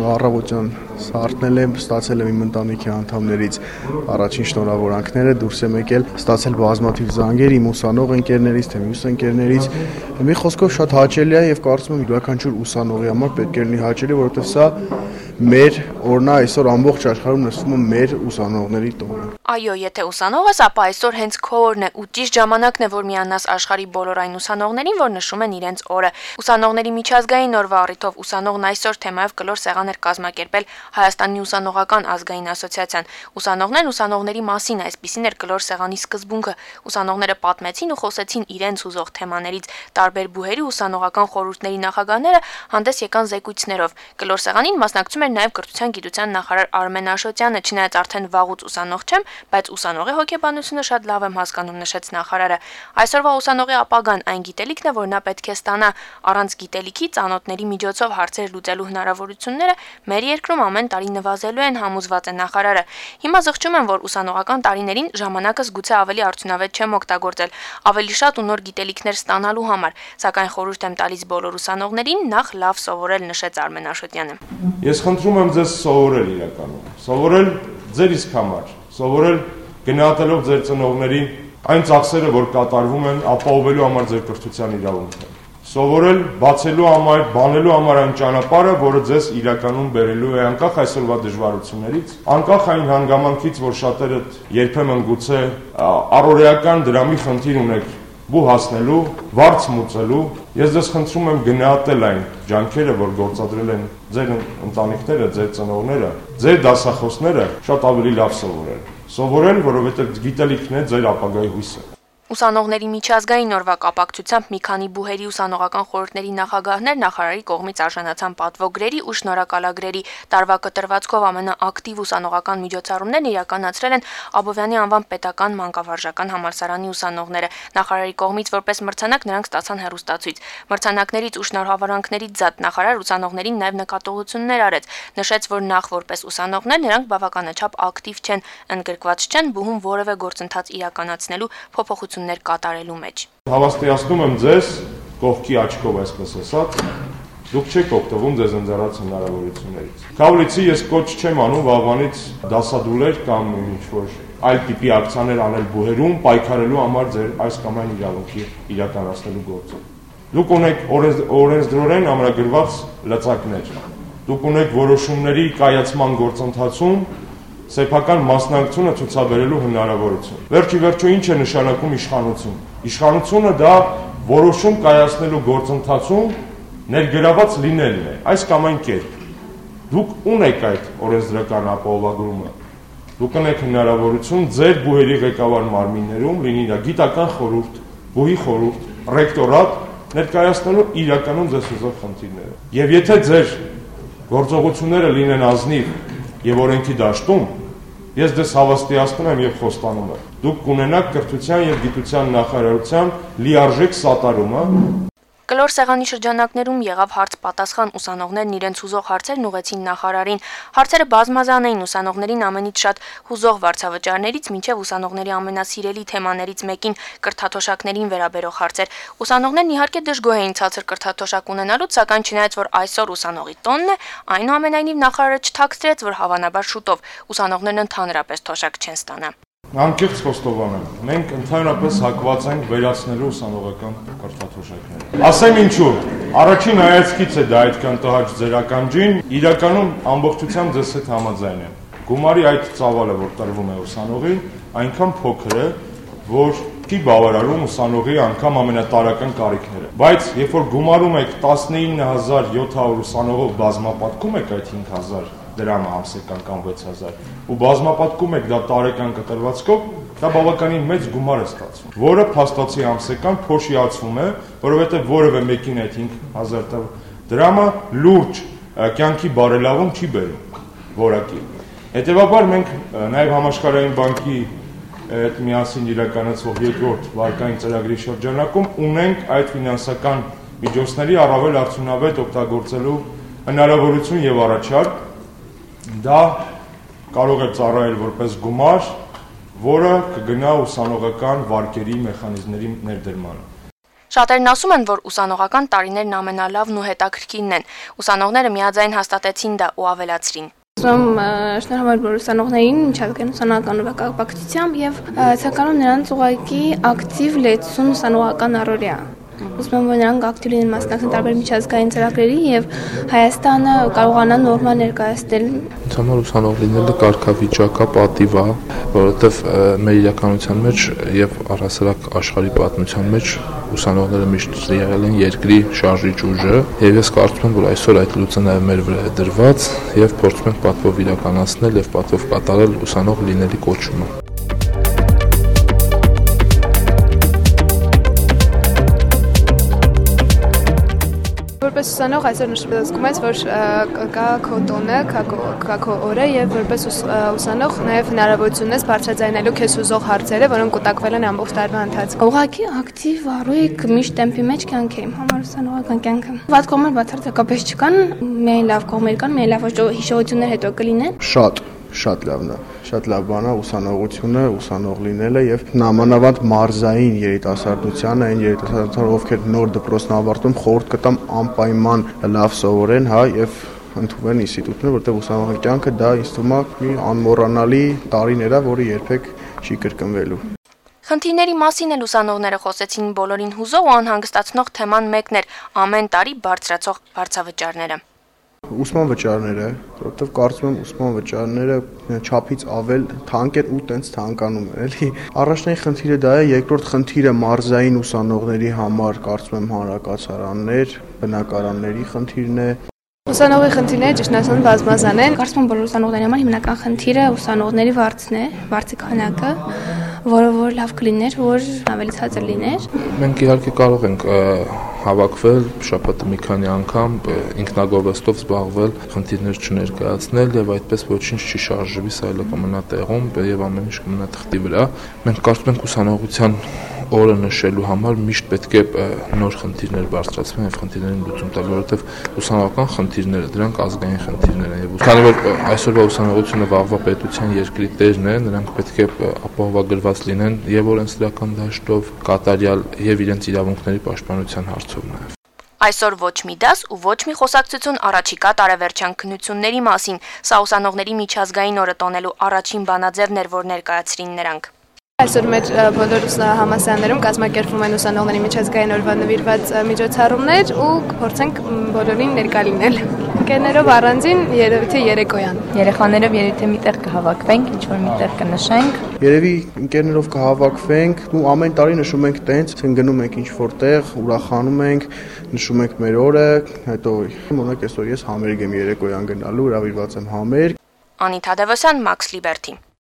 առավոտյան սարթնել եմ, ստացել եմ իմ ընտանիքի անդամներից առաջին շնորհավորանքները, դուրս եմ եկել, ստացել բազմաթիվ զանգեր իմ ուսանող ընկերներից, թե մյուս ընկերներից։ Մի խոսքով շատ հաճելի է եւ կարծում եմ յուրաքանչյուր ուսանողի համար պետք է լինի հաճելի, որովհետեւ սա մեր օրնա այսօր ամբողջ աշխարհում նշվում է մեր ուսանողների տոնը։ Այո, եթե ուսանող ես, ապա այսօր հենց քո օրն է ու ճիշտ ժամանակն է, որ միանաս աշխարհի բոլոր այն ուսանողներին, որ նշում են իրենց օրը։ Ուսանողների միջազգային օրվա առիթով ուսանողն այսօր թեմայով կլոր սեղան էր կազմակերպել Հայաստանի ուսանողական ազգային ասոցիացիան։ Ուսանողներն ուսանողների մասին, այսպիսին էր կլոր սեղանի սկզբունքը։ Ուսանողները պատմեցին ու խոսեցին իրենց հուզող թեմաներից, տարբեր բուհերի ուսանողական խորհուրդների նախագահները հանդես եկան զեկույցներով։ Կլոր սեղանին մասնակցում էր նաև կրթության գիտության նախարար Արմեն Աշոտյանը, չնայած արդեն վաղուց ուսանող չեմ, բայց ուսանողի հոգեբանությունը շատ լավ եմ հասկանում, նշեց նախարարը։ Այսօրվա ուսանողի ապագան այն գիտելիքն է, որ նա պետք է ստանա։ Առանց գիտելիքի ծանոթների միջոցով հարցեր լուծելու հնարավորությունները մեր երկրում ամեն տարի նվազելու են, համոզված է նախարարը։ Հիմա զղջում են, որ ուսանողական տարիներին ժամանակս գուցե ավելի արդյունավետ չեմ օգտագործել, ավելի շատ ու նոր գիտելիքներ ստանալու համար, սակայն խորհուրդ եմ տալիս բոլոր ուսանողներին նախ լավ սովորել, նշեց Արմեն Աշոտյանը։ Ես խնդրում եմ ձեզ սովորել իրականում, սովորել ձեր իսկ համար, սովորել գնահատելով ձեր ծնողների այն ծախսերը, որ կատարվում են ապահովելու համար ձեր կրթության իրավունքը, սովորել բացելու համար, բանելու համար այն ճանապարհը, որը ձեզ իրականում բերելու է անկախ այսօրվա դժվարություններից, անկախ այն հանգամանքից, որ շատերդ երբեմն գուցե առօրեական դրամի խնդիր ունեք բու հասնելու, վարձ մուծելու, ես ձեզ խնդրում եմ գնահատել այն ջանքերը, որ գործադրել են ձեր ընտանիքները, ձեր ծնողները, ձեր դասախոսները, շատ ավելի լավ սովորել, որովհետև գիտելիքն է ձեր ապագայի հույսը։ Ուսանողների միջազգային օրվա կապակցությամբ մի քանի բուհերի ուսանողական խորհուրդների նախագահներ նախարարի կողմից արժանացան պատվոգրերի ու շնորհակալագրերի։ Տարվա կտրվածքով ամենաակտիվ ուսանողական միջոցառումներն իրականացրել են Աբովյանի անվան պետական մանկավարժական համալսարանի ուսանողները։ Նախարարի կողմից որպես մրցանակ նրանք ստացան հեռուստացույց։ Մրցանակներից ու շնորհավորանքներից զատ նախարար ուսանողներին նաև նկատողություններ արեց։ Նշեց, որ նախ որպես ուսանողներ նրանք բավականաչափ ակտիվ չեն, ընդգրկված չեն բուհում որևէ գործընթաց իրականացնելու փոփոխություններ կատարելու մեջ։ Հավաստիացնում եմ ձեզ կողքի աչքով, այսպես ասած, դուք չեք օգտվում ձեզ ընձեռած հնարավորություններից։ Քավլիցի ես կոչ չեմ անում վաղվանից դասադուլեր կամ ինչ-որ այլ տիպի ակցիաներ անել բուհերում, պայքարելու համար ձեր այս կամ այն իրավունքի իրականացնելու գործում։ Դուք ունեք օրենսդրորեն ամրագրված լծակներ։ Դուք ունեք որոշումների կայացման գործընթացում սեփական մասնակցությունը ցուցաբերելու հնարավորություն։ Վերջի վերջո ինչ է նշանակում իշխանություն։ Իշխանությունը դա որոշում կայացնելու գործընթացում ներգրաված լինելն է, այս կամ այն կերպ։ Դուք ունեք այդ օրենսդրական ապահովագրումը։ Դուք ունեք հնարավորություն ձեր բուհերի ղեկավար մարմիններում, լինի դա գիտական խորհուրդ, բուհի խորհուրդ, ռեկտորատ, ներկայացնելու իրականում ձեզ ուզող խնդիրները։ Եվ եթե ձեր գործողությունները լինեն ազնիվ եւ օրենքի դաշտում, ես դες հավաստիացնում եմ եւ խոստանում եմ։ Դուք կունենաք կրթության եւ գիտության նախարարության լիարժեք սատարումը։ Կլոր սեղանի շրջանակներում եղավ հարց-պատասխան, ուսանողներն իրենց հուզող հարցերն ուղեցին նախարարին։ Հարցերը բազմազան էին, ուսանողներին ամենից շատ հուզող վարձավճարներից մինչև ուսանողների ամենասիրելի թեմաներից մեկին կրթաթոշակներին վերաբերող հարցեր։ Ուսանողներն իհարկե դժգոհ էին ցածր կրթաթոշակ ունենալուց, սակայն չնայած որ այսօր ուսանողի տոնն է, այնուամենայնիվ նախարարը չթաքցրեց, որ հավանաբար շուտով ուսանողներն ընդհանրապես թոշակ չեն ստանա։ Անկեղծ խոստովանեմ, մենք ընդհանրապես հակված ենք վերացնելու ուսանողական կրթաթոշակները։ Ասեմ ինչու, առաջին հայացքից է դա այդքան տհաճ ձեր ականջին, իրականում ամբողջությամբ ձեզ հետ համաձայն եմ։ Գումարի այդ ծավալը, որ տրվում է ուսանողին, այնքան փոքր է, որ չի բավարարում ուսանողի անգամ ամենատարական կարիքները։ Բայց երբ որ գումարում եք 19700 ուսանողով բազմապատկում եք այդ 5000 դրամը ամսական կամ 6000 ու բազմապատկում եք դա տարեկան կտրվածքով, դա բավականին մեծ գումար է ստացվում, որը փաստացի ամսական փոշիացվում է, որովհետև որևէ մեկին այդ 5000 դրամը լուրջ կյանքի բարելավում չի բերում որակի։ Հետևաբար մենք նաև համաշխարհային բանկի այդ միասին իրականացվող երկրորդ վարկային ծրագրի շրջանակում ունենք այդ ֆինանսական միջոցների առավել արդյունավետ օգտագործելու հնարավորություն եւ առաջարկ։ Դա կարող է ծառայել որպես գումար, որը կգնա ուսանողական վարկերի մեխանիզմների ներդրմանը։ Շատերն ասում են, որ ուսանողական տարիներն ամենալավն ու հետաքրքիրն են։ Ուսանողները միաձայն հաստատեցին դա ու ավելացրին. Շնորհավոր բոլոր ուսանողներին միջազգային ուսանողական կապակցությամբ եւ ցանկանում նրանց ուղղակի ակտիվ լեցուն ուսանողական առօրյա։ Ուզում եմ, որ նրանք ակտիվ լինեն մասնակցեն տարբեր միջազգային ծրագրերի եւ Հայաստանը կարողանա նորմալ ներկայացնել։ Ինձ համար ուսանող լինելը կարգավիճակ է, պատիվ է, որովհետեւ մեր իրականության մեջ եւ առհասարակ աշխարհի պատմության մեջ ուսանողները միշտ եղել են երկրի շարժիչ ուժը եւ ես կարծում եմ, որ այսօր այդ լուծը նաեւ մեր վրա է դրված եւ փորձում ենք պատվով իրականացնել եւ պատվով կատարել ուսանող լինելի կոչումը։ Որպես ուսանող այսօր նշվում է, որ կա քո տոնը, կա քո օրը եւ որպես ուսանող նաեւ հնարավորություն ես բարձրաձայնելու քեզ ուզող հարցերը, որոնք կուտակվել են ամբողջ տարվա ընթացքում։ Ուղղակի ակտիվ առույգ միշտ տեմպի մեջ կյանք է համար ուսանողական կյանքը։ Վատ կողմեր բացարձակապես չկան, միայն լավ կողմեր կան, միայն լավ հիշողություններ հետո կլինեն։ Շատ լավն է, շատ լավ բան է ուսանողությունը, ուսանող լինելը եւ նամանավանդ մարզային երիտասարդությանը, այն երիտասարդները, ովքեր նոր դպրոցն ավարտում, խորհուրդ կտամ անպայման լավ սովորեն, հա, եւ ընդունեն ինստիտուտները, որտեղ ուսանողական կյանքը դա ինձ թվում է մի անմոռանալի տարիներ է, որը երբեք չի կրկնվելու։ Խնդիրների մասին էլ ուսանողները խոսեցին, բոլորին հուզող ու անհանգստացնող թեման մեկն էր՝ ամեն տարի բարձրացող վարձավճարները։ Ուսման վճարները, որովհետև կարծում եմ ուսման վճարները չափից ավել թանկ են ու տենց թանկանում են, էլի։ Առաջնային խնդիրը դա է, երկրորդ խնդիրը մարզային ուսանողների համար կարծում եմ հանրակացարաններ, բնակարանների խնդիրն է։ Ուսանողի խնդիրները ճիշտ ասած բազմազան են։ Կարծում եմ բոլոր ուսանողների համար հիմնական խնդիրը ուսանողների վարձն է, վարձի քանակը, որը լավ կլիներ, որ ավելի ցածր լիներ։ Մենք իհարկե կարող ենք հավաքվել շաբաթը մի քանի անգամ ինքնագովեստով զբաղվել, խնդիրներ չներկայացնել եւ այդպես ոչինչ չի շարժվի, սա էլ կմնա տեղում եւ ամեն ինչ կմնա թղթի վրա։ Մենք կարծում ենք ուսանողության օրը նշելու համար միշտ պետք է նոր խնդիրներ բարձրացվեն եւ խնդիրներին լուծում տալ, որովհետեւ ուսանողական խնդիրները դրանք ազգային խնդիրներ են եւ քանի որ այսօրվա ուսանողությունը վաղվա պետության երկրի տերն է, նրանք պետք է ապահովագրված լինեն եւ օրենսդրական դաշտով, կատարյալ եւ իրենց իրավունքների պաշտպանության հարցով նաեւ։ Այսօր ոչ մի դաս ու ոչ մի խոսակցություն առաջիկա տարեվերջյան քննությունների մասին։ Սա ուսանողների միջազգային օրը տոնելու առաջին բանաձևն էր, որ ներկայացրին նրանք։ Այսօր մեր բոլոր համալսարաններում կազմակերպվում են ուսանողների միջազգային օրվա նվիրված միջոցառումներ ու կփորձենք բոլորին ներկա լինել։ Ընկերներով առանձին երևի թե երեկոյան։ Երեխաներով երևի թե միտեղ կհավաքվենք, ինչ-որ միտեղ կնշենք։ Երևի ընկերներով կհավաքվենք ու ամեն տարի նշում ենք տենց, գնում ենք ինչ-որ տեղ, ուրախանում ենք, նշում ենք մեր օրը, հետո մոնակ այսօր ես համերգ եմ երեկոյան գնալու, հրավիրված եմ համերգ։ Անիթ Հադևոսյան, Մաքս Լիբերթի։